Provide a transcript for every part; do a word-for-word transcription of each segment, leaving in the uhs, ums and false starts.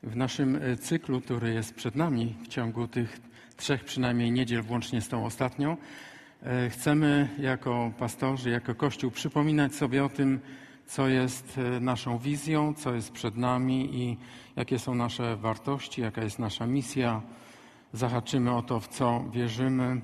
W naszym cyklu, który jest przed nami w ciągu tych trzech przynajmniej niedziel, włącznie z tą ostatnią, chcemy jako pastorzy, jako Kościół przypominać sobie o tym, co jest naszą wizją, co jest przed nami i jakie są nasze wartości, jaka jest nasza misja. Zahaczymy o to, w co wierzymy.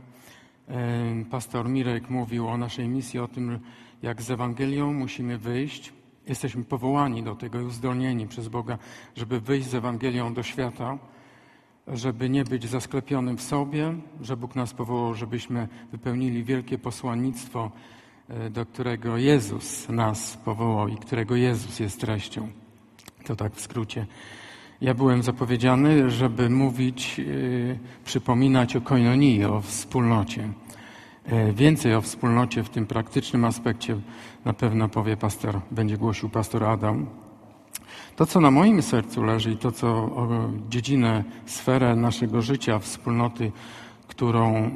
Pastor Mirek mówił o naszej misji, o tym, jak z Ewangelią musimy wyjść. Jesteśmy powołani do tego i uzdolnieni przez Boga, żeby wyjść z Ewangelią do świata, żeby nie być zasklepionym w sobie, że Bóg nas powołał, żebyśmy wypełnili wielkie posłannictwo, do którego Jezus nas powołał i którego Jezus jest treścią. To tak w skrócie. Ja byłem zapowiedziany, żeby mówić, yy, przypominać o koinonii, o wspólnocie. Yy, więcej o wspólnocie w tym praktycznym aspekcie na pewno powie pastor, będzie głosił pastor Adam. To, co na moim sercu leży i to, co o dziedzinę, sferę naszego życia, wspólnoty, którą mm,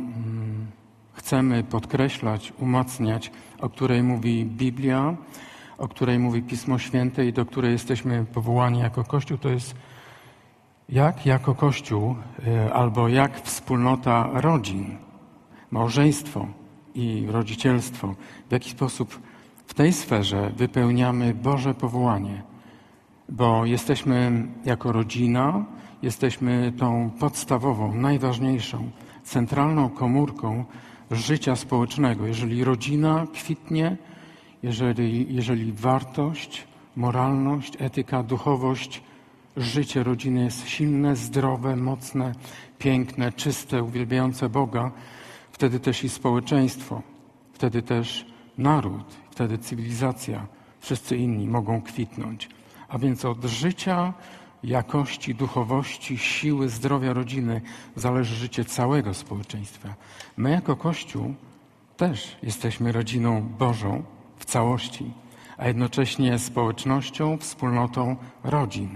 chcemy podkreślać, umacniać, o której mówi Biblia, o której mówi Pismo Święte i do której jesteśmy powołani jako Kościół, to jest jak jako Kościół albo jak wspólnota rodzin, małżeństwo i rodzicielstwo, w jaki sposób w tej sferze wypełniamy Boże powołanie, bo jesteśmy jako rodzina, jesteśmy tą podstawową, najważniejszą, centralną komórką życia społecznego. Jeżeli rodzina kwitnie, jeżeli, jeżeli wartość, moralność, etyka, duchowość, życie rodziny jest silne, zdrowe, mocne, piękne, czyste, uwielbiające Boga, wtedy też i społeczeństwo, wtedy też naród, wtedy cywilizacja, wszyscy inni mogą kwitnąć. A więc od życia, jakości, duchowości, siły, zdrowia rodziny zależy życie całego społeczeństwa. My jako Kościół też jesteśmy rodziną Bożą w całości, a jednocześnie społecznością, wspólnotą rodzin,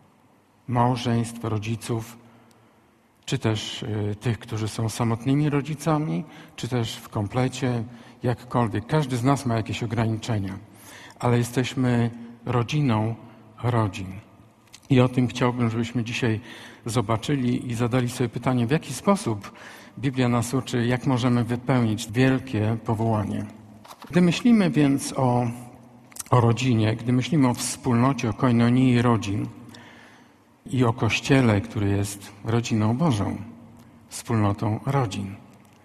małżeństw, rodziców, czy też y, tych, którzy są samotnymi rodzicami, czy też w komplecie, jakkolwiek. Każdy z nas ma jakieś ograniczenia, ale jesteśmy rodziną rodzin. I o tym chciałbym, żebyśmy dzisiaj zobaczyli i zadali sobie pytanie, w jaki sposób Biblia nas uczy, jak możemy wypełnić wielkie powołanie. Gdy myślimy więc o, o rodzinie, gdy myślimy o wspólnocie, o koinonii rodzin i o Kościele, który jest rodziną Bożą, wspólnotą rodzin.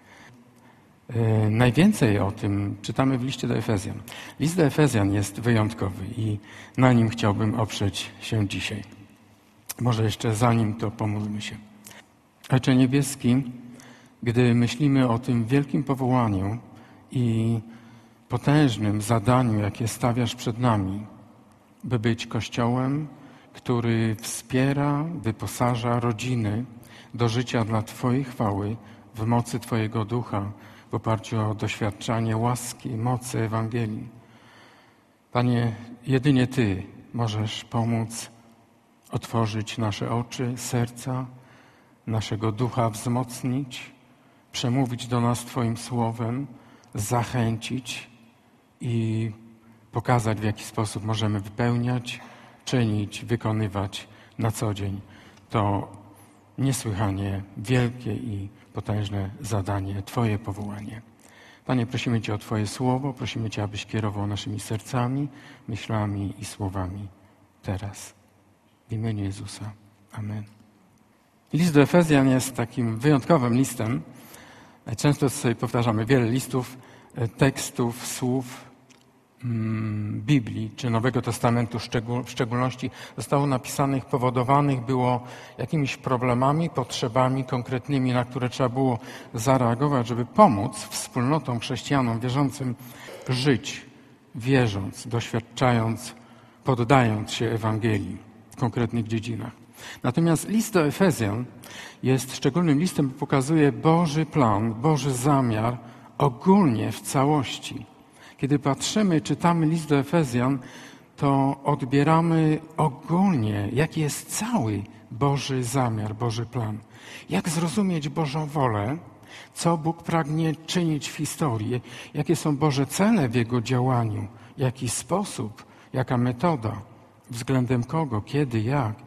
Yy, najwięcej o tym czytamy w liście do Efezjan. List do Efezjan jest wyjątkowy i na nim chciałbym oprzeć się dzisiaj. Może jeszcze zanim to pomódlmy się. Ojcze Niebieski, gdy myślimy o tym wielkim powołaniu i potężnym zadaniu, jakie stawiasz przed nami, by być Kościołem, który wspiera, wyposaża rodziny do życia dla Twojej chwały w mocy Twojego Ducha, w oparciu o doświadczanie łaski, mocy Ewangelii. Panie, jedynie Ty możesz pomóc otworzyć nasze oczy, serca, naszego ducha wzmocnić, przemówić do nas Twoim słowem, zachęcić i pokazać, w jaki sposób możemy wypełniać, czynić, wykonywać na co dzień to niesłychanie wielkie i potężne zadanie, Twoje powołanie. Panie, prosimy Cię o Twoje słowo, prosimy Cię, abyś kierował naszymi sercami, myślami i słowami teraz. W imieniu Jezusa. Amen. List do Efezjan jest takim wyjątkowym listem. Często sobie powtarzamy wiele listów, tekstów, słów Biblii czy Nowego Testamentu w szczególności zostało napisanych, powodowanych było jakimiś problemami, potrzebami konkretnymi, na które trzeba było zareagować, żeby pomóc wspólnotom chrześcijanom wierzącym żyć, wierząc, doświadczając, poddając się Ewangelii w konkretnych dziedzinach. Natomiast list do Efezjan jest szczególnym listem, bo pokazuje Boży plan, Boży zamiar ogólnie w całości. Kiedy patrzymy, czytamy list do Efezjan, to odbieramy ogólnie, jaki jest cały Boży zamiar, Boży plan. Jak zrozumieć Bożą wolę, co Bóg pragnie czynić w historii, jakie są Boże cele w Jego działaniu, jaki sposób, jaka metoda, względem kogo, kiedy, jak.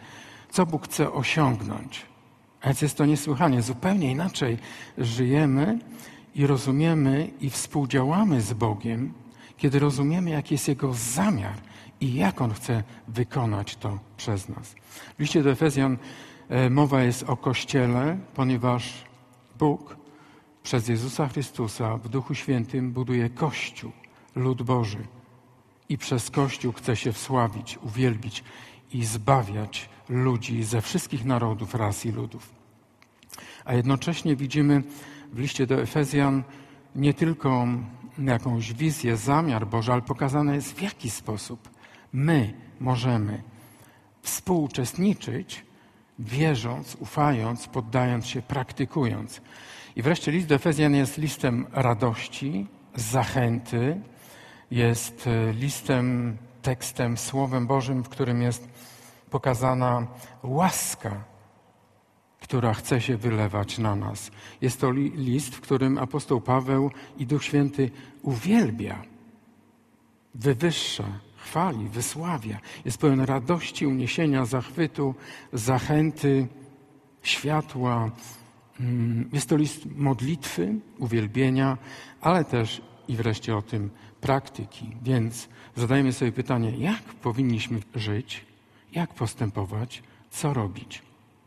co Bóg chce osiągnąć. A więc jest to niesłychanie. Zupełnie inaczej żyjemy i rozumiemy i współdziałamy z Bogiem, kiedy rozumiemy, jaki jest Jego zamiar i jak On chce wykonać to przez nas. W liście do Efezjan mowa jest o Kościele, ponieważ Bóg przez Jezusa Chrystusa w Duchu Świętym buduje Kościół, lud Boży. I przez Kościół chce się wsławić, uwielbić i zbawiać ludzi ze wszystkich narodów, ras i ludów. A jednocześnie widzimy w liście do Efezjan nie tylko jakąś wizję, zamiar Boży, ale pokazane jest, w jaki sposób my możemy współuczestniczyć, wierząc, ufając, poddając się, praktykując. I wreszcie list do Efezjan jest listem radości, zachęty, jest listem, tekstem, Słowem Bożym, w którym jest pokazana łaska, która chce się wylewać na nas. Jest to list, w którym apostoł Paweł i Duch Święty uwielbia, wywyższa, chwali, wysławia. Jest pełen radości, uniesienia, zachwytu, zachęty, światła. Jest to list modlitwy, uwielbienia, ale też i wreszcie o tym praktyki. Więc zadajmy sobie pytanie, jak powinniśmy żyć, jak postępować, co robić.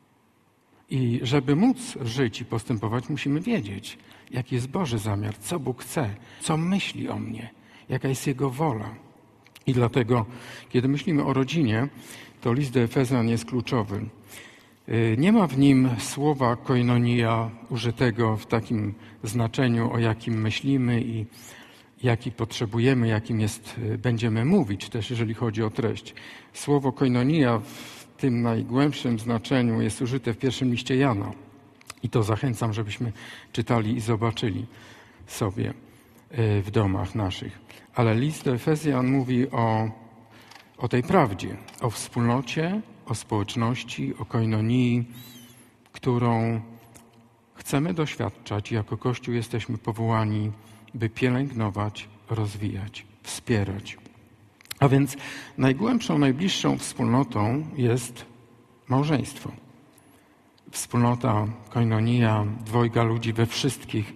I żeby móc żyć i postępować, musimy wiedzieć, jaki jest Boży zamiar, co Bóg chce, co myśli o mnie, jaka jest Jego wola. I dlatego, kiedy myślimy o rodzinie, to list do Efezjan jest kluczowy. Nie ma w nim słowa koinonia użytego w takim znaczeniu, o jakim myślimy i jaki potrzebujemy, jakim jest, będziemy mówić, też jeżeli chodzi o treść. Słowo koinonia w tym najgłębszym znaczeniu jest użyte w pierwszym liście Jana. I to zachęcam, żebyśmy czytali i zobaczyli sobie w domach naszych. Ale list do Efezjan mówi o, o tej prawdzie, o wspólnocie, o społeczności, o koinonii, którą chcemy doświadczać. Jako Kościół jesteśmy powołani, by pielęgnować, rozwijać, wspierać. A więc najgłębszą, najbliższą wspólnotą jest małżeństwo. Wspólnota, koinonia, dwojga ludzi we wszystkich,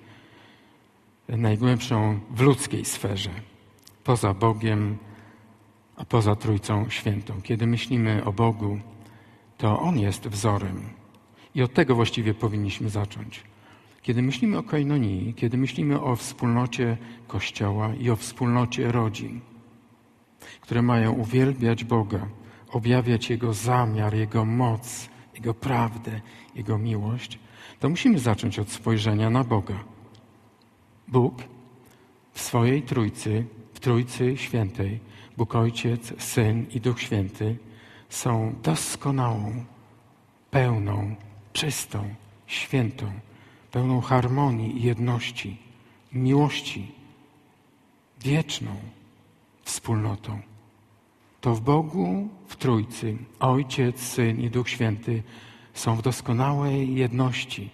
najgłębszą w ludzkiej sferze, poza Bogiem, a poza Trójcą Świętą. Kiedy myślimy o Bogu, to On jest wzorem. I od tego właściwie powinniśmy zacząć. Kiedy myślimy o koinonii, kiedy myślimy o wspólnocie Kościoła i o wspólnocie rodzin, które mają uwielbiać Boga, objawiać Jego zamiar, Jego moc, Jego prawdę, Jego miłość, to musimy zacząć od spojrzenia na Boga. Bóg w swojej Trójcy, w Trójcy Świętej, Bóg Ojciec, Syn i Duch Święty są doskonałą, pełną, czystą, świętą, pełną harmonii i jedności, miłości, wieczną wspólnotą. To w Bogu, w Trójcy, Ojciec, Syn i Duch Święty są w doskonałej jedności.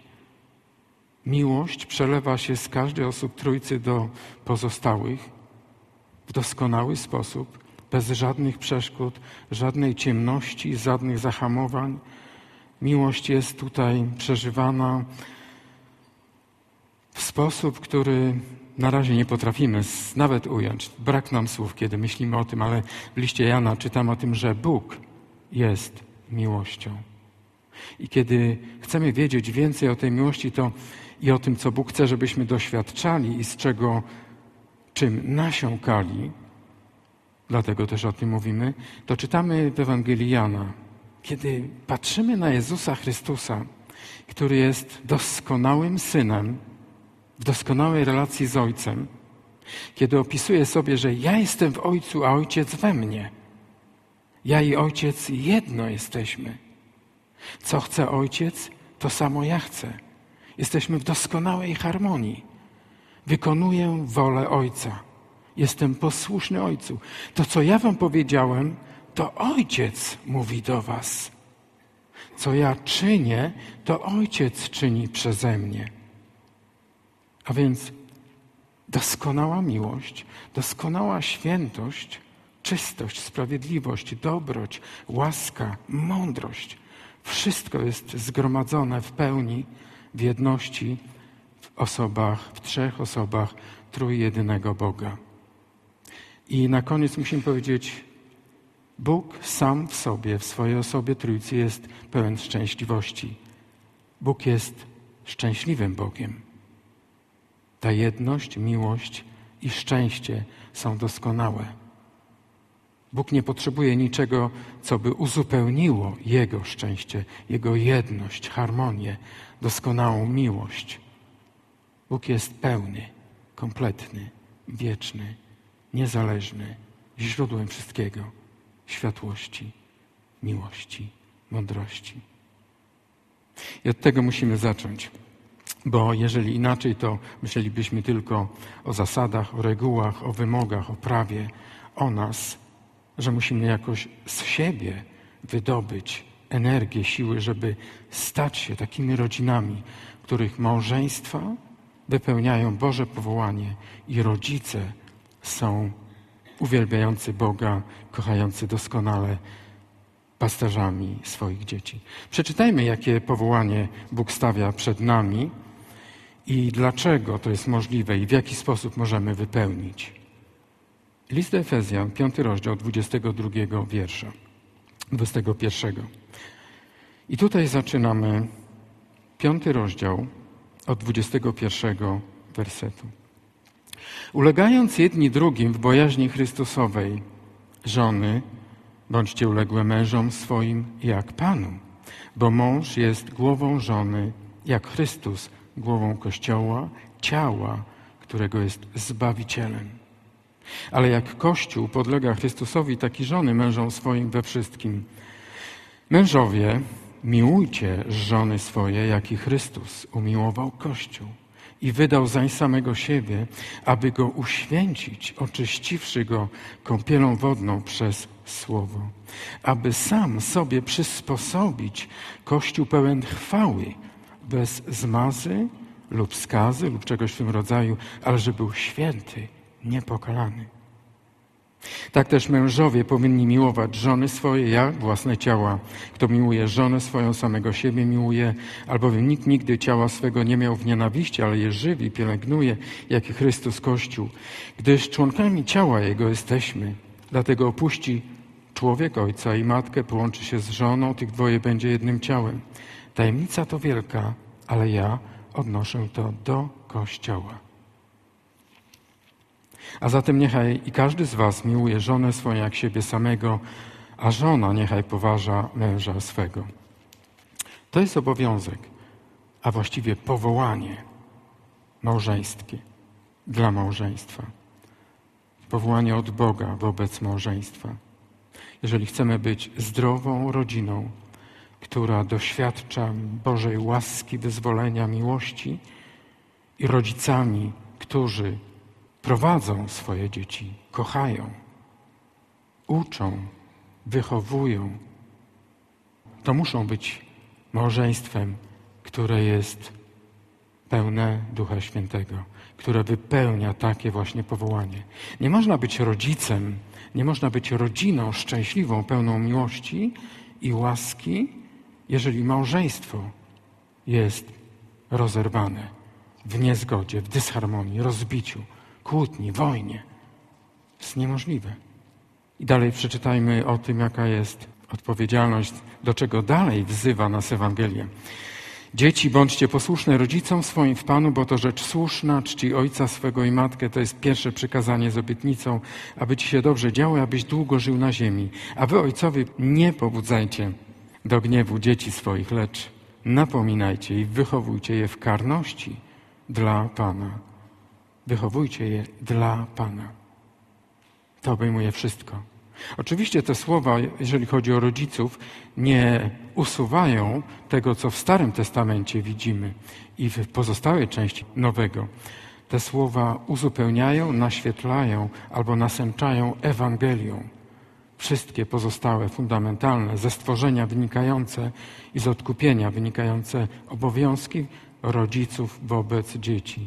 Miłość przelewa się z każdej osób Trójcy do pozostałych w doskonały sposób, bez żadnych przeszkód, żadnej ciemności, żadnych zahamowań. Miłość jest tutaj przeżywana w sposób, który na razie nie potrafimy nawet ująć. Brak nam słów, kiedy myślimy o tym, ale w liście Jana czytam o tym, że Bóg jest miłością. I kiedy chcemy wiedzieć więcej o tej miłości, to i o tym, co Bóg chce, żebyśmy doświadczali i z czego, czym nasiąkali, dlatego też o tym mówimy, to czytamy w Ewangelii Jana. Kiedy patrzymy na Jezusa Chrystusa, który jest doskonałym Synem, w doskonałej relacji z Ojcem, kiedy opisuje sobie, że ja jestem w Ojcu, a Ojciec we mnie. Ja i Ojciec jedno jesteśmy. Co chce Ojciec, to samo ja chcę. Jesteśmy w doskonałej harmonii. Wykonuję wolę Ojca. Jestem posłuszny Ojcu. To, co ja wam powiedziałem, to Ojciec mówi do was. Co ja czynię, to Ojciec czyni przeze mnie. A więc doskonała miłość, doskonała świętość, czystość, sprawiedliwość, dobroć, łaska, mądrość. Wszystko jest zgromadzone w pełni, w jedności, w osobach, w trzech osobach trójjedynego Boga. I na koniec musimy powiedzieć, Bóg sam w sobie, w swojej osobie Trójcy jest pełen szczęśliwości. Bóg jest szczęśliwym Bogiem. Ta jedność, miłość i szczęście są doskonałe. Bóg nie potrzebuje niczego, co by uzupełniło Jego szczęście, Jego jedność, harmonię, doskonałą miłość. Bóg jest pełny, kompletny, wieczny, niezależny, źródłem wszystkiego, światłości, miłości, mądrości. I od tego musimy zacząć, bo jeżeli inaczej, to myślelibyśmy tylko o zasadach, o regułach, o wymogach, o prawie, o nas, że musimy jakoś z siebie wydobyć energię, siły, żeby stać się takimi rodzinami, których małżeństwa wypełniają Boże powołanie i rodzice są uwielbiający Boga, kochający doskonale pasterzami swoich dzieci. Przeczytajmy, jakie powołanie Bóg stawia przed nami i dlaczego to jest możliwe i w jaki sposób możemy wypełnić. List do Efezjan, piąty rozdział, dwudziestego drugiego wiersza, dwudziestego pierwszego. I tutaj zaczynamy piąty rozdział od dwudziestego pierwszego wersetu. Ulegając jedni drugim w bojaźni Chrystusowej, żony, bądźcie uległe mężom swoim jak Panu, bo mąż jest głową żony, jak Chrystus głową Kościoła, ciała, którego jest Zbawicielem. Ale jak Kościół podlega Chrystusowi, tak i żony mężom swoim we wszystkim. Mężowie, miłujcie żony swoje, jak i Chrystus umiłował Kościół i wydał zań samego siebie, aby go uświęcić, oczyściwszy go kąpielą wodną przez Słowo, aby sam sobie przysposobić Kościół pełen chwały, bez zmazy lub skazy lub czegoś w tym rodzaju, ale żeby był święty, niepokalany. Tak też mężowie powinni miłować żony swoje jak własne ciała. Kto miłuje żonę swoją, samego siebie miłuje, albowiem nikt nigdy ciała swego nie miał w nienawiści, ale je żywi, pielęgnuje, jak i Chrystus Kościół. Gdyż członkami ciała Jego jesteśmy. Dlatego opuści człowiek ojca i matkę, połączy się z żoną, tych dwoje będzie jednym ciałem. Tajemnica to wielka, ale ja odnoszę to do Kościoła. A zatem niechaj i każdy z was miłuje żonę swoją jak siebie samego, a żona niechaj poważa męża swego. To jest obowiązek, a właściwie powołanie małżeńskie dla małżeństwa. Powołanie od Boga wobec małżeństwa. Jeżeli chcemy być zdrową rodziną, która doświadcza Bożej łaski, wyzwolenia, miłości i rodzicami, którzy prowadzą swoje dzieci, kochają, uczą, wychowują, to muszą być małżeństwem, które jest pełne Ducha Świętego, które wypełnia takie właśnie powołanie. Nie można być rodzicem, nie można być rodziną szczęśliwą, pełną miłości i łaski, jeżeli małżeństwo jest rozerwane w niezgodzie, w dysharmonii, rozbiciu, kłótni, wojnie. To jest niemożliwe. I dalej przeczytajmy o tym, jaka jest odpowiedzialność, do czego dalej wzywa nas Ewangelia. Dzieci, bądźcie posłuszne rodzicom swoim w Panu, bo to rzecz słuszna, czci ojca swego i matkę. To jest pierwsze przykazanie z obietnicą, aby ci się dobrze działo, abyś długo żył na ziemi. A wy, ojcowie, nie pobudzajcie do gniewu dzieci swoich, lecz napominajcie i wychowujcie je w karności dla Pana. Wychowujcie je dla Pana. To obejmuje wszystko. Oczywiście te słowa, jeżeli chodzi o rodziców, nie usuwają tego, co w Starym Testamencie widzimy i w pozostałej części Nowego. Te słowa uzupełniają, naświetlają albo nasęczają Ewangelią. Wszystkie pozostałe, fundamentalne, ze stworzenia wynikające i z odkupienia wynikające obowiązki rodziców wobec dzieci.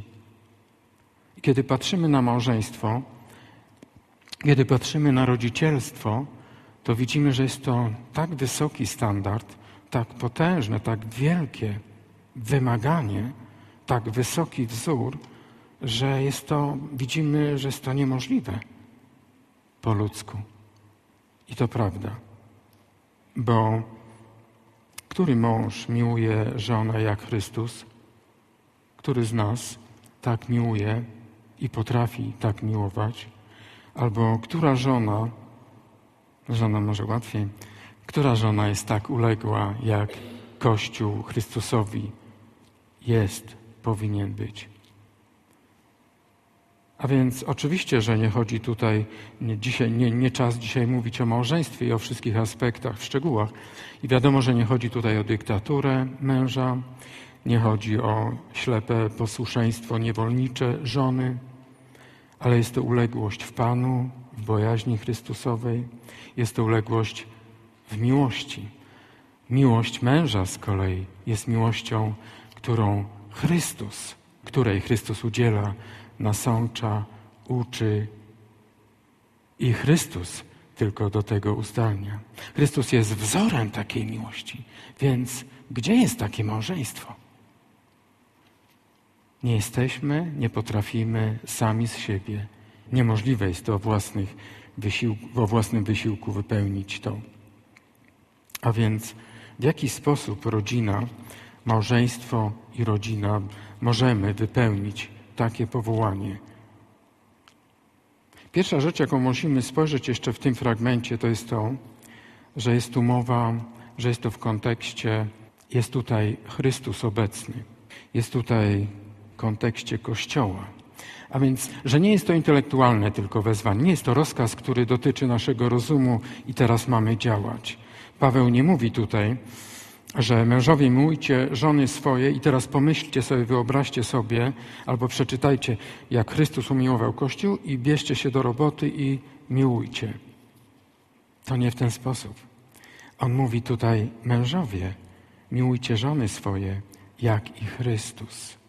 I kiedy patrzymy na małżeństwo, kiedy patrzymy na rodzicielstwo, to widzimy, że jest to tak wysoki standard, tak potężne, tak wielkie wymaganie, tak wysoki wzór, że jest to, widzimy, że jest to niemożliwe po ludzku. I to prawda, bo który mąż miłuje żonę jak Chrystus? Który z nas tak miłuje i potrafi tak miłować? Albo która żona, żona może łatwiej, która żona jest tak uległa, jak Kościół Chrystusowi jest, powinien być? A więc oczywiście, że nie chodzi tutaj, nie, dzisiaj, nie, nie czas dzisiaj mówić o małżeństwie i o wszystkich aspektach, w szczegółach. I wiadomo, że nie chodzi tutaj o dyktaturę męża, nie chodzi o ślepe posłuszeństwo niewolnicze żony, ale jest to uległość w Panu, w bojaźni Chrystusowej, jest to uległość w miłości. Miłość męża z kolei jest miłością, którą Chrystus, której Chrystus udziela, nasącza, uczy i Chrystus tylko do tego uzdalnia. Chrystus jest wzorem takiej miłości, więc gdzie jest takie małżeństwo? Nie jesteśmy, nie potrafimy sami z siebie. Niemożliwe jest to o, własnych wysiłku, o własnym wysiłku wypełnić to. A więc w jaki sposób rodzina, małżeństwo i rodzina możemy wypełnić takie powołanie? Pierwsza rzecz, jaką musimy spojrzeć jeszcze w tym fragmencie, to jest to, że jest tu mowa, że jest to w kontekście, jest tutaj Chrystus obecny. Jest tutaj w kontekście Kościoła. A więc, że nie jest to intelektualne tylko wezwanie, nie jest to rozkaz, który dotyczy naszego rozumu i teraz mamy działać. Paweł nie mówi tutaj, że mężowie miłujcie żony swoje i teraz pomyślcie sobie, wyobraźcie sobie albo przeczytajcie, jak Chrystus umiłował Kościół i bierzcie się do roboty i miłujcie. To nie w ten sposób. On mówi tutaj, mężowie, miłujcie żony swoje, jak i Chrystus.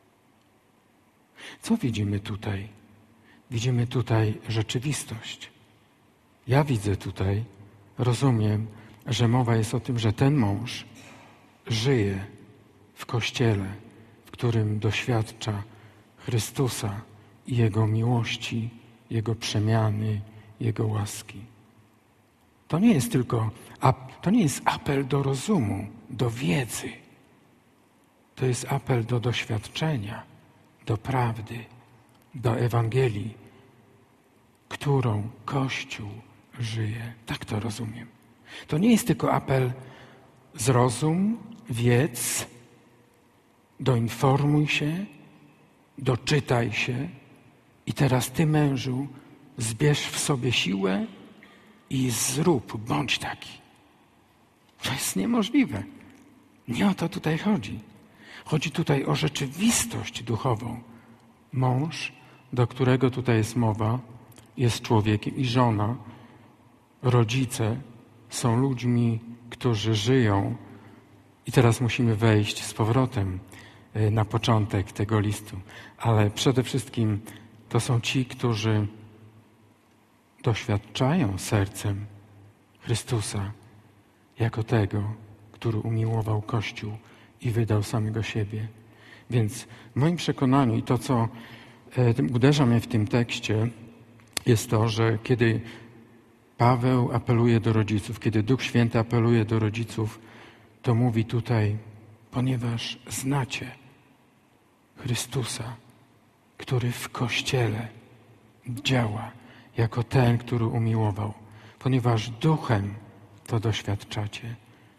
Co widzimy tutaj? Widzimy tutaj rzeczywistość. Ja widzę tutaj, rozumiem, że mowa jest o tym, że ten mąż żyje w Kościele, w którym doświadcza Chrystusa i Jego miłości, Jego przemiany, Jego łaski. To nie jest tylko, to nie jest apel do rozumu, do wiedzy. To jest apel do doświadczenia, do prawdy, do Ewangelii, którą Kościół żyje. Tak to rozumiem. To nie jest tylko apel zrozum, wiedz, doinformuj się, doczytaj się i teraz ty, mężu, zbierz w sobie siłę i zrób, bądź taki. To jest niemożliwe. Nie o to tutaj chodzi. Chodzi tutaj o rzeczywistość duchową. Mąż, do którego tutaj jest mowa, jest człowiekiem i żona, rodzice są ludźmi, którzy żyją. I teraz musimy wejść z powrotem na początek tego listu. Ale przede wszystkim to są ci, którzy doświadczają sercem Chrystusa jako tego, który umiłował Kościół i wydał samego siebie. Więc w moim przekonaniu i to, co uderza mnie w tym tekście, jest to, że kiedy Paweł apeluje do rodziców, kiedy Duch Święty apeluje do rodziców, to mówi tutaj, ponieważ znacie Chrystusa, który w Kościele działa jako ten, który umiłował, ponieważ duchem to doświadczacie.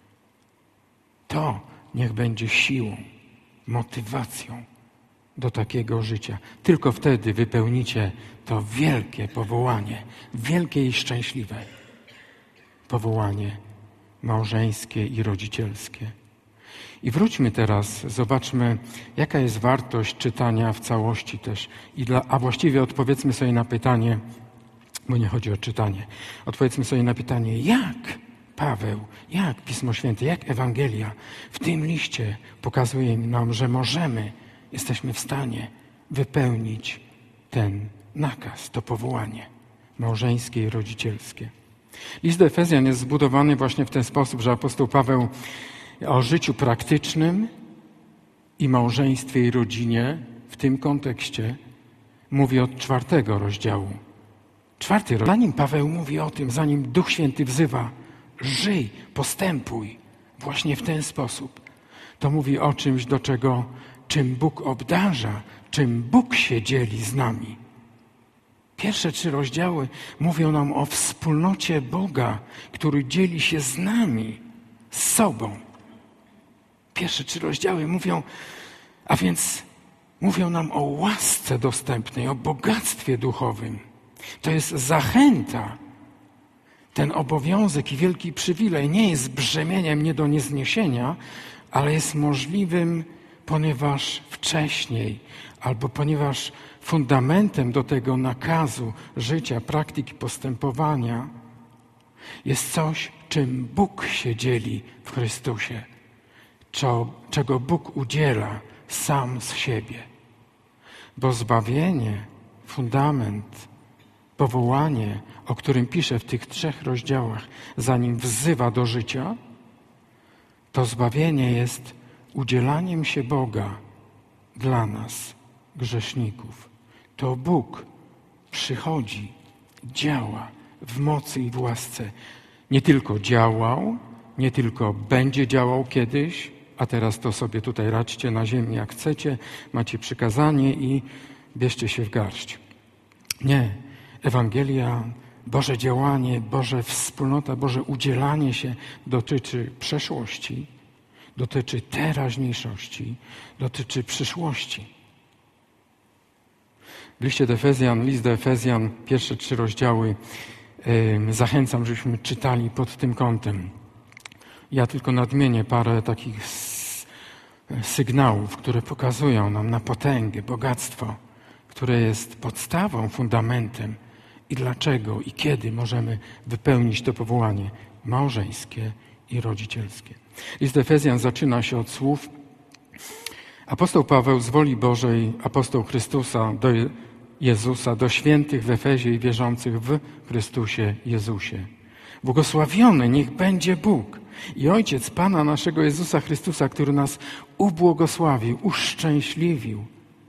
To niech będzie siłą, motywacją do takiego życia. Tylko wtedy wypełnicie to wielkie powołanie, wielkie i szczęśliwe powołanie małżeńskie i rodzicielskie. I wróćmy teraz, zobaczmy, jaka jest wartość czytania w całości też. I dla, a właściwie odpowiedzmy sobie na pytanie, bo nie chodzi o czytanie, odpowiedzmy sobie na pytanie, jak Paweł, jak Pismo Święte, jak Ewangelia w tym liście pokazuje nam, że możemy, jesteśmy w stanie wypełnić ten nakaz, to powołanie małżeńskie i rodzicielskie. List do Efezjan jest zbudowany właśnie w ten sposób, że apostoł Paweł o życiu praktycznym i małżeństwie i rodzinie w tym kontekście mówi od czwartego rozdziału. Czwarty rozdział. Zanim Paweł mówi o tym, zanim Duch Święty wzywa, żyj, postępuj właśnie w ten sposób, to mówi o czymś, do czego, czym Bóg obdarza, czym Bóg się dzieli z nami. Pierwsze trzy rozdziały mówią nam o wspólnocie Boga, który dzieli się z nami, z sobą. Pierwsze trzy rozdziały mówią, a więc mówią nam o łasce dostępnej, o bogactwie duchowym. To jest zachęta. Ten obowiązek i wielki przywilej nie jest brzemieniem nie do niezniesienia, ale jest możliwym, ponieważ wcześniej, albo ponieważ fundamentem do tego nakazu życia, praktyki postępowania jest coś, czym Bóg się dzieli w Chrystusie, czego Bóg udziela sam z siebie. Bo zbawienie, fundament, powołanie, o którym pisze w tych trzech rozdziałach, zanim wzywa do życia, to zbawienie jest udzielaniem się Boga dla nas, grzeszników. To Bóg przychodzi, działa w mocy i w łasce. Nie tylko działał, nie tylko będzie działał kiedyś, a teraz to sobie tutaj radźcie na ziemi jak chcecie, macie przykazanie i bierzcie się w garść. Nie. Ewangelia, Boże działanie, Boże wspólnota, Boże udzielanie się dotyczy przeszłości, dotyczy teraźniejszości, dotyczy przyszłości. W liście do Efezjan, list do Efezjan, pierwsze trzy rozdziały yy, zachęcam, żebyśmy czytali pod tym kątem. Ja tylko nadmienię parę takich sygnałów, które pokazują nam na potęgę, bogactwo, które jest podstawą, fundamentem i dlaczego i kiedy możemy wypełnić to powołanie małżeńskie i rodzicielskie. List do Efezjan zaczyna się od słów: apostoł Paweł z woli Bożej, apostoł Chrystusa do Jezusa, do świętych w Efezie i wierzących w Chrystusie Jezusie. Błogosławiony niech będzie Bóg i Ojciec Pana naszego Jezusa Chrystusa, który nas ubłogosławił, uszczęśliwił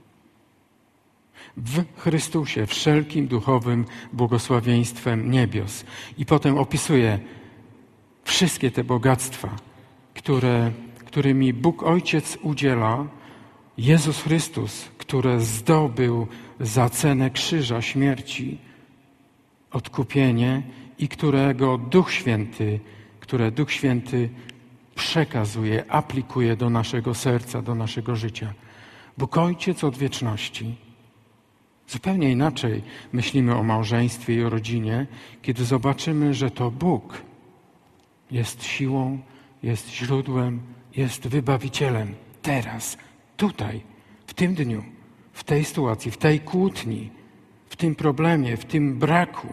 w Chrystusie wszelkim duchowym błogosławieństwem niebios. I potem opisuje wszystkie te bogactwa, które, którymi Bóg Ojciec udziela, Jezus Chrystus, które zdobył za cenę krzyża, śmierci, odkupienie i którego Duch Święty, które Duch Święty przekazuje, aplikuje do naszego serca, do naszego życia. Bóg Ojciec od wieczności. Zupełnie inaczej myślimy o małżeństwie i o rodzinie, kiedy zobaczymy, że to Bóg jest siłą, jest źródłem, jest wybawicielem. Teraz, tutaj, w tym dniu, w tej sytuacji, w tej kłótni, w tym problemie, w tym braku.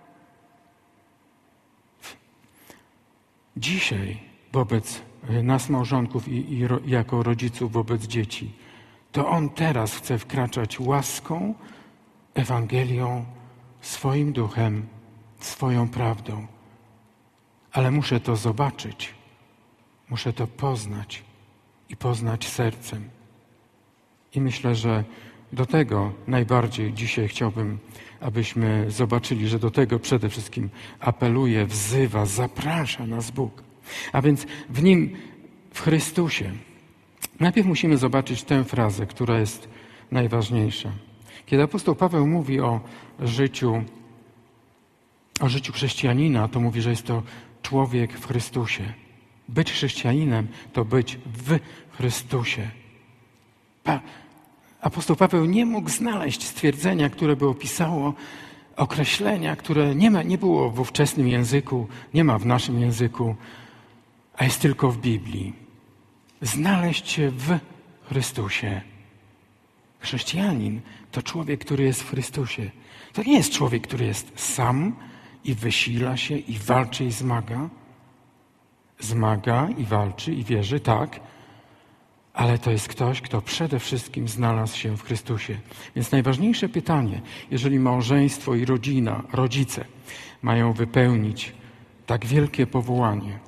Dzisiaj wobec nas małżonków i, i ro, jako rodziców wobec dzieci, to On teraz chce wkraczać łaską, Ewangelią, swoim duchem, swoją prawdą. Ale muszę to zobaczyć, muszę to poznać i poznać sercem. I myślę, że do tego najbardziej dzisiaj chciałbym, abyśmy zobaczyli, że do tego przede wszystkim apeluje, wzywa, zaprasza nas Bóg. A więc w Nim, w Chrystusie. Najpierw musimy zobaczyć tę frazę, która jest najważniejsza. Kiedy apostoł Paweł mówi o życiu, o życiu chrześcijanina, to mówi, że jest to człowiek w Chrystusie. Być chrześcijaninem to być w Chrystusie. Pa- Apostoł Paweł nie mógł znaleźć stwierdzenia, które by opisało określenia, które nie, ma, nie było w ówczesnym języku, nie ma w naszym języku, a jest tylko w Biblii. Znaleźć się w Chrystusie. Chrześcijanin to człowiek, który jest w Chrystusie. To nie jest człowiek, który jest sam i wysila się i walczy i zmaga. Zmaga i walczy i wierzy, tak, ale to jest ktoś, kto przede wszystkim znalazł się w Chrystusie. Więc najważniejsze pytanie, jeżeli małżeństwo i rodzina, rodzice mają wypełnić tak wielkie powołanie,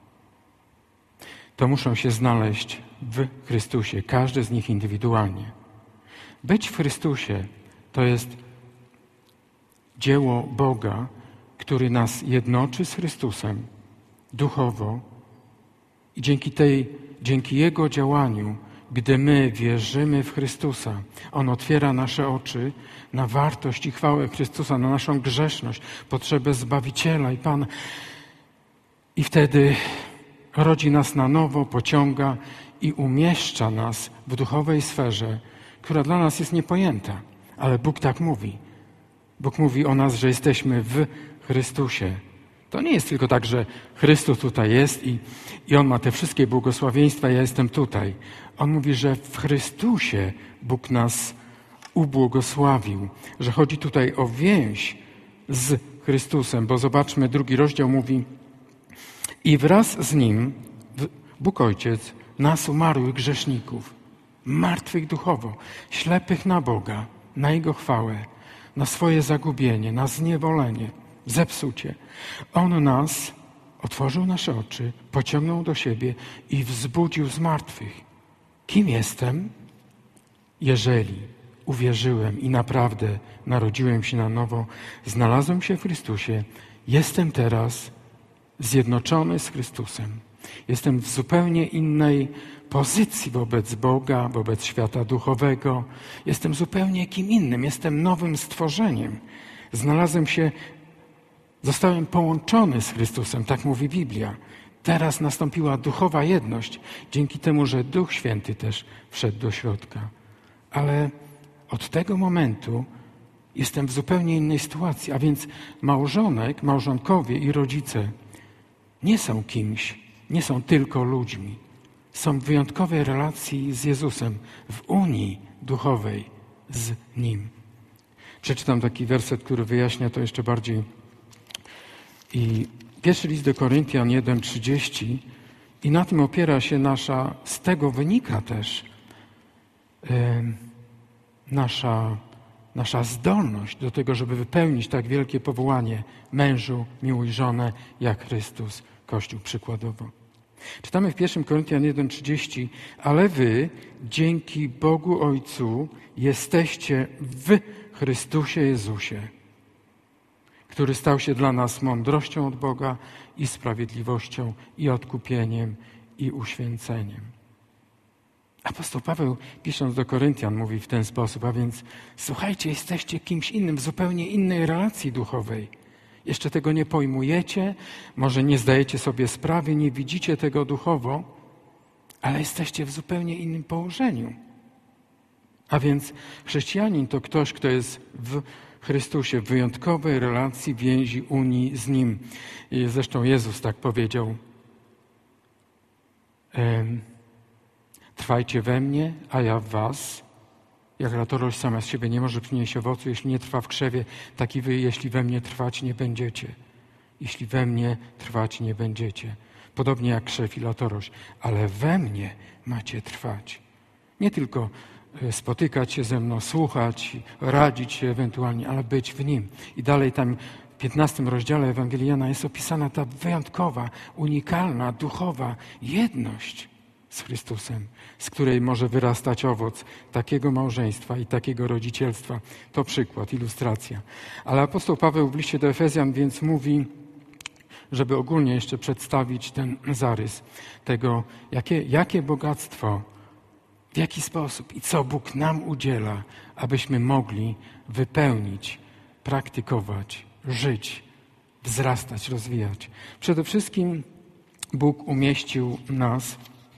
to muszą się znaleźć w Chrystusie, każdy z nich indywidualnie. Być w Chrystusie to jest dzieło Boga, który nas jednoczy z Chrystusem duchowo i dzięki tej, dzięki Jego działaniu, gdy my wierzymy w Chrystusa, On otwiera nasze oczy na wartość i chwałę Chrystusa, na naszą grzeszność, potrzebę Zbawiciela i Pana. I wtedy rodzi nas na nowo, pociąga i umieszcza nas w duchowej sferze, która dla nas jest niepojęta. Ale Bóg tak mówi. Bóg mówi o nas, że jesteśmy w Chrystusie. To nie jest tylko tak, że Chrystus tutaj jest i, i On ma te wszystkie błogosławieństwa, ja jestem tutaj. On mówi, że w Chrystusie Bóg nas ubłogosławił, że chodzi tutaj o więź z Chrystusem, bo zobaczmy, drugi rozdział mówi: i wraz z Nim Bóg Ojciec nas umarłych grzeszników, martwych duchowo, ślepych na Boga, na Jego chwałę, na swoje zagubienie, na zniewolenie, zepsucie. On nas otworzył nasze oczy, pociągnął do siebie i wzbudził z martwych. Kim jestem? Jeżeli uwierzyłem i naprawdę narodziłem się na nowo, znalazłem się w Chrystusie, jestem teraz zjednoczony z Chrystusem. Jestem w zupełnie innej pozycji wobec Boga, wobec świata duchowego. Jestem zupełnie kim innym. Jestem nowym stworzeniem. Znalazłem się, zostałem połączony z Chrystusem, tak mówi Biblia. Teraz nastąpiła duchowa jedność, dzięki temu, że Duch Święty też wszedł do środka. Ale od tego momentu jestem w zupełnie innej sytuacji, a więc małżonek, małżonkowie i rodzice nie są kimś, nie są tylko ludźmi. Są w wyjątkowej relacji z Jezusem, w unii duchowej z Nim. Przeczytam taki werset, który wyjaśnia to jeszcze bardziej. I pierwszy list do Koryntian jeden trzydzieści i na tym opiera się nasza, z tego wynika też yy, nasza, nasza zdolność do tego, żeby wypełnić tak wielkie powołanie: mężu, miłuj żonę, jak Chrystus Kościół przykładowo. Czytamy w pierwszym Koryntian jeden trzydzieści, ale wy dzięki Bogu Ojcu jesteście w Chrystusie Jezusie, który stał się dla nas mądrością od Boga i sprawiedliwością, i odkupieniem, i uświęceniem. Apostoł Paweł, pisząc do Koryntian, mówi w ten sposób: a więc słuchajcie, jesteście kimś innym, w zupełnie innej relacji duchowej. Jeszcze tego nie pojmujecie, może nie zdajecie sobie sprawy, nie widzicie tego duchowo, ale jesteście w zupełnie innym położeniu. A więc chrześcijanin to ktoś, kto jest w Chrystusie, w wyjątkowej relacji, więzi, unii z Nim. I zresztą Jezus tak powiedział: trwajcie we mnie, a ja w was. Jak latorość sama z siebie nie może przynieść owocu, jeśli nie trwa w krzewie, tak i wy, jeśli we mnie trwać nie będziecie. Jeśli we mnie trwać nie będziecie. Podobnie jak krzew i latorość. Ale we mnie macie trwać. Nie tylko spotykać się ze mną, słuchać, radzić się ewentualnie, ale być w Nim. I dalej tam w piętnastym rozdziale Ewangelii Jana jest opisana ta wyjątkowa, unikalna, duchowa jedność z Chrystusem, z której może wyrastać owoc takiego małżeństwa i takiego rodzicielstwa. To przykład, ilustracja. Ale apostoł Paweł w liście do Efezjan więc mówi, żeby ogólnie jeszcze przedstawić ten zarys tego, jakie, jakie bogactwo, w jaki sposób i co Bóg nam udziela, abyśmy mogli wypełnić, praktykować, żyć, wzrastać, rozwijać. Przede wszystkim Bóg umieścił nas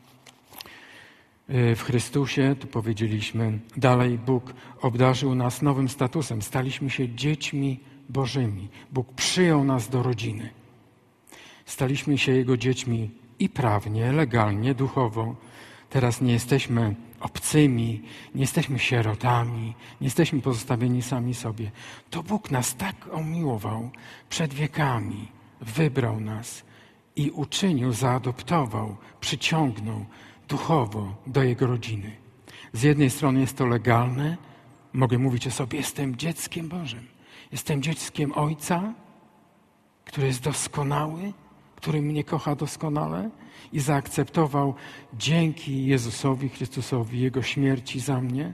w Chrystusie, tu powiedzieliśmy. Dalej Bóg obdarzył nas nowym statusem. Staliśmy się dziećmi Bożymi. Bóg przyjął nas do rodziny. Staliśmy się Jego dziećmi i prawnie, legalnie, duchowo. Teraz nie jesteśmy obcymi, nie jesteśmy sierotami, nie jesteśmy pozostawieni sami sobie. To Bóg nas tak umiłował przed wiekami, wybrał nas i uczynił, zaadoptował, przyciągnął duchowo do Jego rodziny. Z jednej strony jest to legalne, mogę mówić o sobie, jestem dzieckiem Bożym, jestem dzieckiem Ojca, który jest doskonały, który mnie kocha doskonale i zaakceptował dzięki Jezusowi Chrystusowi, Jego śmierci za mnie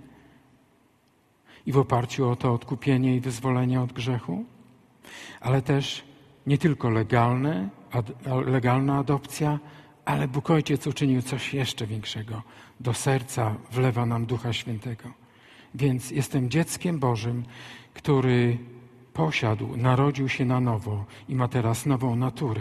i w oparciu o to odkupienie i wyzwolenie od grzechu, ale też nie tylko legalne, ad, legalna adopcja, ale Bóg Ojciec uczynił coś jeszcze większego. Do serca wlewa nam Ducha Świętego. Więc jestem dzieckiem Bożym, który posiadł, narodził się na nowo i ma teraz nową naturę.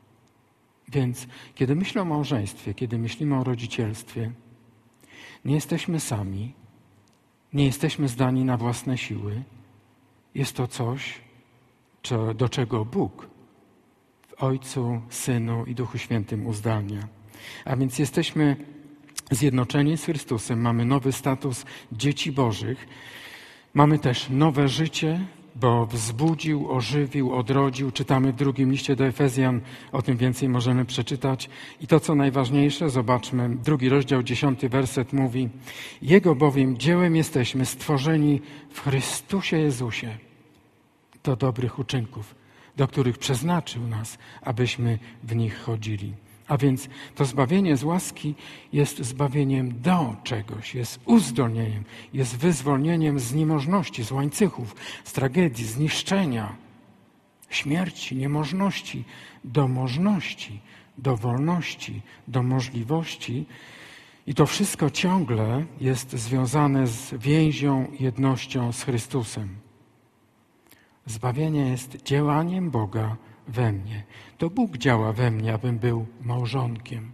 Więc kiedy myślę o małżeństwie, kiedy myślimy o rodzicielstwie, nie jesteśmy sami, nie jesteśmy zdani na własne siły. Jest to coś, do czego Bóg w Ojcu, Synu i Duchu Świętym uzdalnia. A więc jesteśmy zjednoczeni z Chrystusem, mamy nowy status dzieci Bożych, mamy też nowe życie, bo wzbudził, ożywił, odrodził. Czytamy w drugim liście do Efezjan, o tym więcej możemy przeczytać. I to, co najważniejsze, zobaczmy, drugi rozdział, dziesiąty werset mówi: Jego bowiem dziełem jesteśmy stworzeni w Chrystusie Jezusie do dobrych uczynków, do których przeznaczył nas, abyśmy w nich chodzili. A więc to zbawienie z łaski jest zbawieniem do czegoś, jest uzdolnieniem, jest wyzwolnieniem z niemożności, z łańcuchów, z tragedii, z niszczenia, śmierci, niemożności, do możności, do wolności, do możliwości. I to wszystko ciągle jest związane z więzią, jednością z Chrystusem. Zbawienie jest działaniem Boga we mnie. To Bóg działa we mnie, abym był małżonkiem.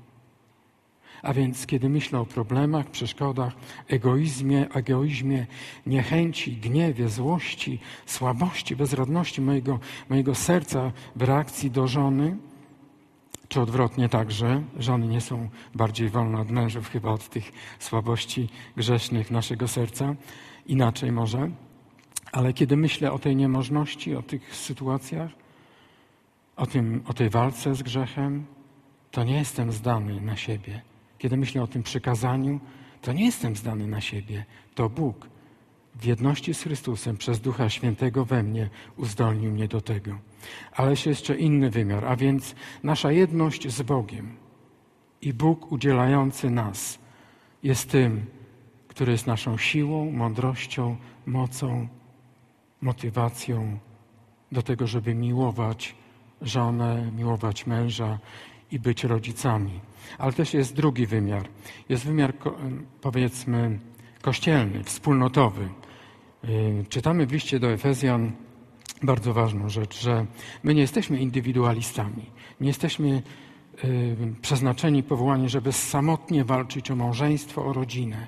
A więc kiedy myślę o problemach, przeszkodach, egoizmie, egoizmie, niechęci, gniewie, złości, słabości, bezradności mojego, mojego serca w reakcji do żony, czy odwrotnie także, żony nie są bardziej wolne od mężów chyba od tych słabości grzesznych naszego serca, inaczej może, ale kiedy myślę o tej niemożności, o tych sytuacjach, o, tym, o tej walce z grzechem, to nie jestem zdany na siebie. Kiedy myślę o tym przykazaniu, to nie jestem zdany na siebie. To Bóg w jedności z Chrystusem przez Ducha Świętego we mnie uzdolnił mnie do tego. Ale jest jeszcze inny wymiar, a więc nasza jedność z Bogiem i Bóg udzielający nas jest tym, który jest naszą siłą, mądrością, mocą, motywacją do tego, żeby miłować żonę, miłować męża i być rodzicami. Ale też jest drugi wymiar. Jest wymiar, powiedzmy, kościelny, wspólnotowy. Czytamy w liście do Efezjan bardzo ważną rzecz, że my nie jesteśmy indywidualistami. Nie jesteśmy przeznaczeni, powołani, żeby samotnie walczyć o małżeństwo, o rodzinę.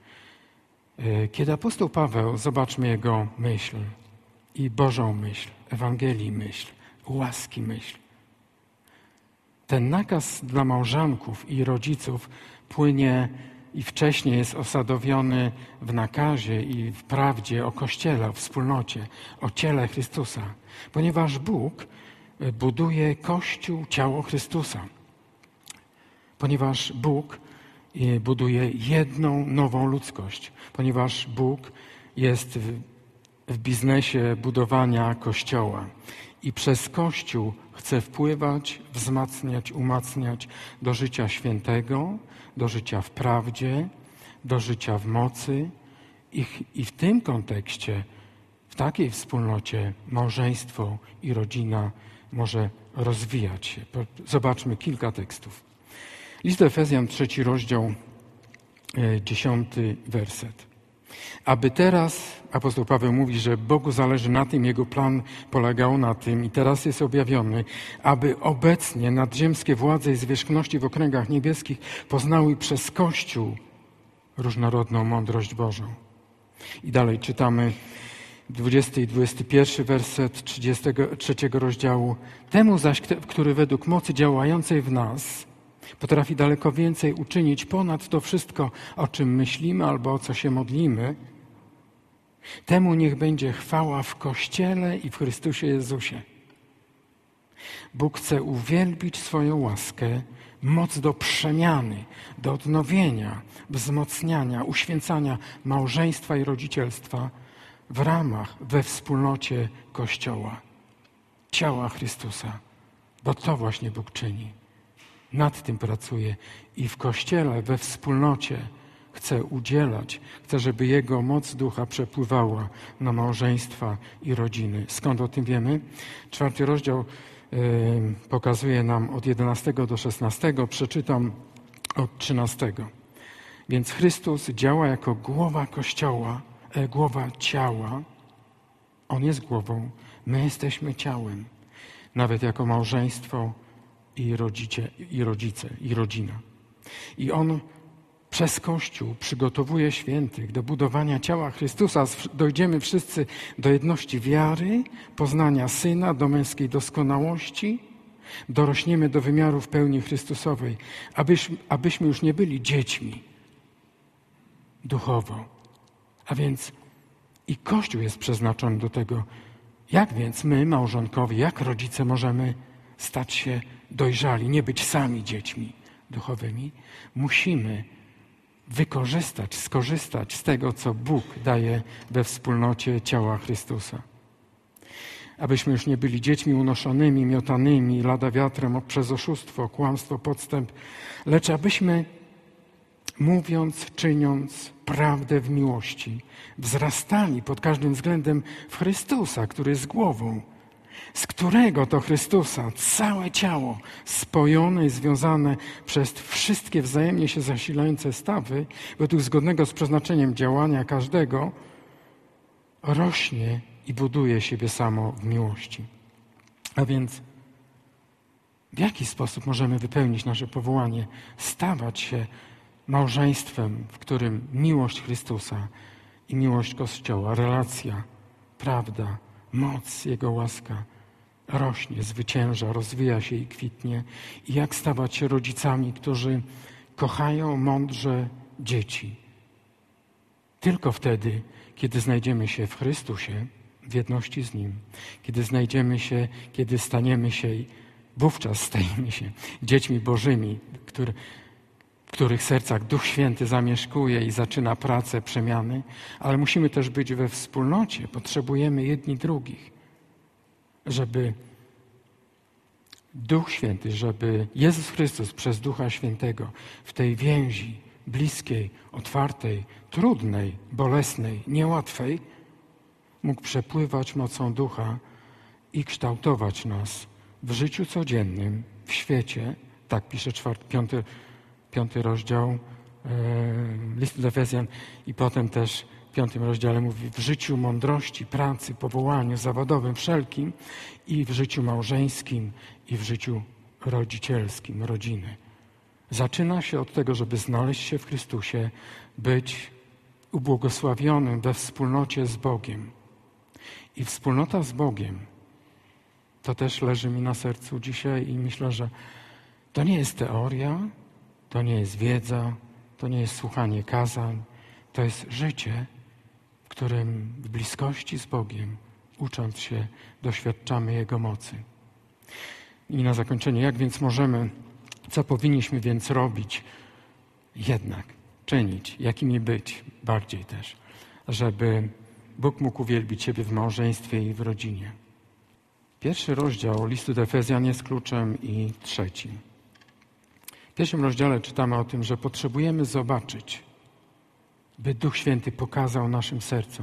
Kiedy apostoł Paweł, zobaczmy jego myśl i Bożą myśl, Ewangelii myśl, łaski myśl. Ten nakaz dla małżonków i rodziców płynie i wcześniej jest osadowiony w nakazie i w prawdzie o Kościele, o wspólnocie, o ciele Chrystusa. Ponieważ Bóg buduje Kościół, ciało Chrystusa. Ponieważ Bóg buduje jedną nową ludzkość. Ponieważ Bóg jest w, w biznesie budowania Kościoła. I przez Kościół chce wpływać, wzmacniać, umacniać do życia świętego, do życia w prawdzie, do życia w mocy. I, i w tym kontekście, w takiej wspólnocie małżeństwo i rodzina może rozwijać się. Zobaczmy kilka tekstów. List do Efezjan, trzeci rozdział, dziesiąty werset. Aby teraz, apostoł Paweł mówi, że Bogu zależy na tym, Jego plan polegał na tym i teraz jest objawiony, aby obecnie nadziemskie władze i zwierzchności w okręgach niebieskich poznały przez Kościół różnorodną mądrość Bożą. I dalej czytamy dwudziesty i dwudziesty pierwszy werset trzydziestego trzeciego rozdziału. Temu zaś, który według mocy działającej w nas potrafi daleko więcej uczynić ponad to wszystko, o czym myślimy albo o co się modlimy, temu niech będzie chwała w Kościele i w Chrystusie Jezusie. Bóg chce uwielbić swoją łaskę, moc do przemiany, do odnowienia, wzmocniania, uświęcania małżeństwa i rodzicielstwa w ramach, we wspólnocie Kościoła. ciała Chrystusa, bo to właśnie Bóg czyni. Nad tym pracuje i w Kościele, we wspólnocie chce udzielać, chce, żeby Jego moc ducha przepływała na małżeństwa i rodziny. Skąd o tym wiemy? Czwarty rozdział y, pokazuje nam od jedenastego do szesnastego, przeczytam od trzynastego. Więc Chrystus działa jako głowa Kościoła, e, głowa ciała. On jest głową, my jesteśmy ciałem. Nawet jako małżeństwo i rodzice, i rodzice, i rodzina. I On przez Kościół przygotowuje świętych do budowania ciała Chrystusa. Dojdziemy wszyscy do jedności wiary, poznania Syna, do męskiej doskonałości. Dorośniemy do wymiarów pełni Chrystusowej, abyśmy, abyśmy już nie byli dziećmi duchowo. A więc i Kościół jest przeznaczony do tego. Jak więc my, małżonkowie, jak rodzice możemy stać się dojrzali, nie być sami dziećmi duchowymi? Musimy wykorzystać, skorzystać z tego, co Bóg daje we wspólnocie ciała Chrystusa. Abyśmy już nie byli dziećmi unoszonymi, miotanymi lada wiatrem przez oszustwo, kłamstwo, podstęp, lecz abyśmy, mówiąc, czyniąc prawdę w miłości, wzrastali pod każdym względem w Chrystusa, który jest głową, z którego to Chrystusa całe ciało spojone i związane przez wszystkie wzajemnie się zasilające stawy, według zgodnego z przeznaczeniem działania każdego, rośnie i buduje siebie samo w miłości. A więc w jaki sposób możemy wypełnić nasze powołanie? Stawać się małżeństwem, w którym miłość Chrystusa i miłość Kościoła, relacja, prawda, moc, Jego łaska rośnie, zwycięża, rozwija się i kwitnie. I jak stawać się rodzicami, którzy kochają mądrze dzieci? Tylko wtedy, kiedy znajdziemy się w Chrystusie, w jedności z Nim, kiedy znajdziemy się, kiedy staniemy się, wówczas stajemy się dziećmi Bożymi, które, w których sercach Duch Święty zamieszkuje i zaczyna pracę przemiany, ale musimy też być we wspólnocie, potrzebujemy jedni drugich, żeby Duch Święty, żeby Jezus Chrystus przez Ducha Świętego w tej więzi bliskiej, otwartej, trudnej, bolesnej, niełatwej mógł przepływać mocą Ducha i kształtować nas w życiu codziennym, w świecie, tak pisze czwarty, piąty, piąty rozdział e, listu do Efezjan i potem też w piątym rozdziale mówi w życiu mądrości, pracy, powołaniu zawodowym wszelkim i w życiu małżeńskim i w życiu rodzicielskim, rodziny. Zaczyna się od tego, żeby znaleźć się w Chrystusie, być ubłogosławionym we wspólnocie z Bogiem. I wspólnota z Bogiem to też leży mi na sercu dzisiaj i myślę, że to nie jest teoria, to nie jest wiedza, to nie jest słuchanie kazań, to jest życie, w którym w bliskości z Bogiem, ucząc się, doświadczamy Jego mocy. I na zakończenie, jak więc możemy, co powinniśmy więc robić, jednak czynić, jakimi być bardziej też, żeby Bóg mógł uwielbić siebie w małżeństwie i w rodzinie. Pierwszy rozdział listu do Efezjan jest kluczem i trzeci. W pierwszym rozdziale czytamy o tym, że potrzebujemy zobaczyć, by Duch Święty pokazał naszym sercom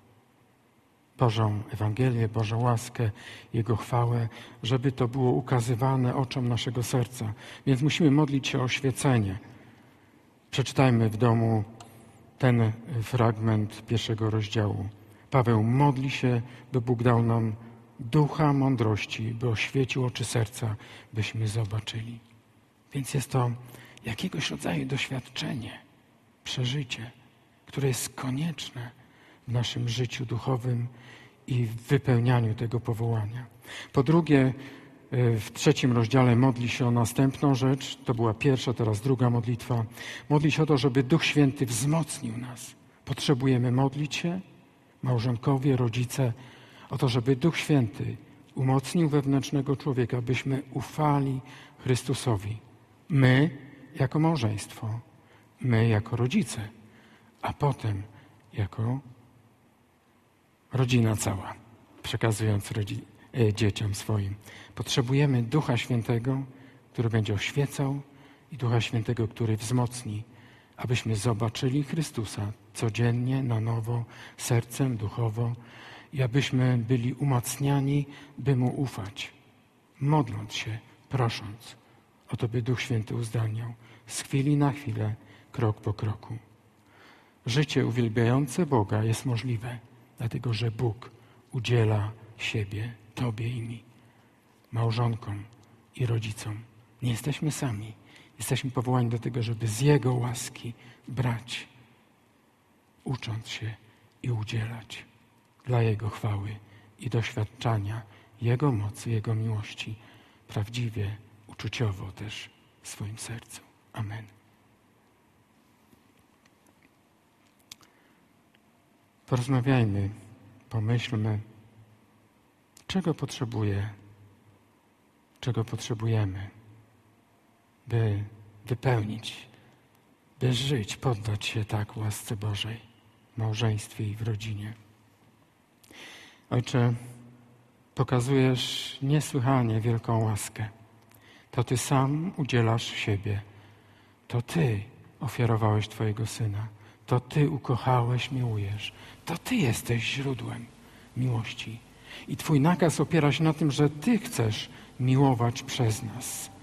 Bożą Ewangelię, Bożą łaskę, Jego chwałę, żeby to było ukazywane oczom naszego serca. Więc musimy modlić się o oświecenie. Przeczytajmy w domu ten fragment pierwszego rozdziału. Paweł modli się, by Bóg dał nam ducha mądrości, by oświecił oczy serca, byśmy zobaczyli. Więc jest to jakiegoś rodzaju doświadczenie, przeżycie, które jest konieczne w naszym życiu duchowym i w wypełnianiu tego powołania. Po drugie, w trzecim rozdziale modli się o następną rzecz. To była pierwsza, teraz druga modlitwa. Modli się o to, żeby Duch Święty wzmocnił nas. Potrzebujemy modlić się, małżonkowie, rodzice, o to, żeby Duch Święty umocnił wewnętrznego człowieka, byśmy ufali Chrystusowi. My jako małżeństwo, my jako rodzice, a potem jako rodzina cała, przekazując rodzi- e, dzieciom swoim. Potrzebujemy Ducha Świętego, który będzie oświecał i Ducha Świętego, który wzmocni, abyśmy zobaczyli Chrystusa codziennie, na nowo, sercem, duchowo i abyśmy byli umacniani, by Mu ufać, modląc się, prosząc o to, by Duch Święty uzdalniał z chwili na chwilę, krok po kroku. Życie uwielbiające Boga jest możliwe, dlatego że Bóg udziela siebie Tobie i mi, małżonkom i rodzicom. Nie jesteśmy sami. Jesteśmy powołani do tego, żeby z Jego łaski brać, ucząc się i udzielać dla Jego chwały i doświadczania Jego mocy, Jego miłości, prawdziwie, uczuciowo też w swoim sercu. Amen. Porozmawiajmy, pomyślmy, czego potrzebuję, czego potrzebujemy, by wypełnić, by żyć, poddać się tak łasce Bożej w małżeństwie i w rodzinie. Ojcze, pokazujesz niesłychanie wielką łaskę. To Ty sam udzielasz siebie. To Ty ofiarowałeś Twojego Syna. To Ty ukochałeś, miłujesz. To Ty jesteś źródłem miłości. I Twój nakaz opiera się na tym, że Ty chcesz miłować przez nas.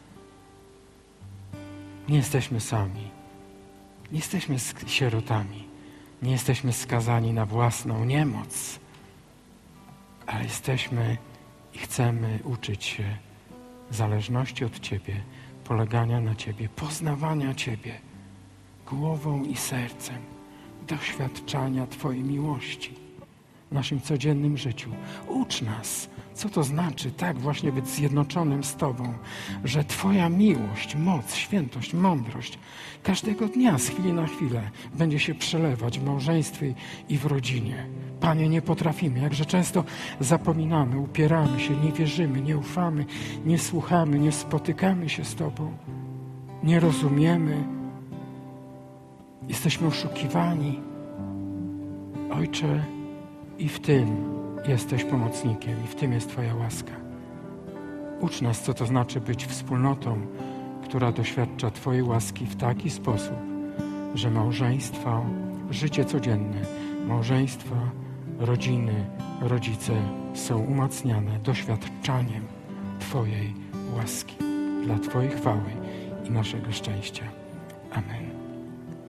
Nie jesteśmy sami. Nie jesteśmy sierotami. Nie jesteśmy skazani na własną niemoc. Ale jesteśmy i chcemy uczyć się zależności od Ciebie, polegania na Ciebie, poznawania Ciebie głową i sercem, doświadczania Twojej miłości w naszym codziennym życiu. Ucz nas, co to znaczy tak właśnie być zjednoczonym z Tobą, że Twoja miłość, moc, świętość, mądrość każdego dnia, z chwili na chwilę będzie się przelewać w małżeństwie i w rodzinie. Panie, nie potrafimy, jakże często zapominamy, upieramy się, nie wierzymy, nie ufamy, nie słuchamy, nie spotykamy się z Tobą, nie rozumiemy, jesteśmy oszukiwani. Ojcze, i w tym jesteś pomocnikiem, i w tym jest Twoja łaska. Ucz nas, co to znaczy być wspólnotą, która doświadcza Twojej łaski w taki sposób, że małżeństwo, życie codzienne, małżeństwa, rodziny, rodzice są umacniane doświadczaniem Twojej łaski dla Twojej chwały i naszego szczęścia. Amen.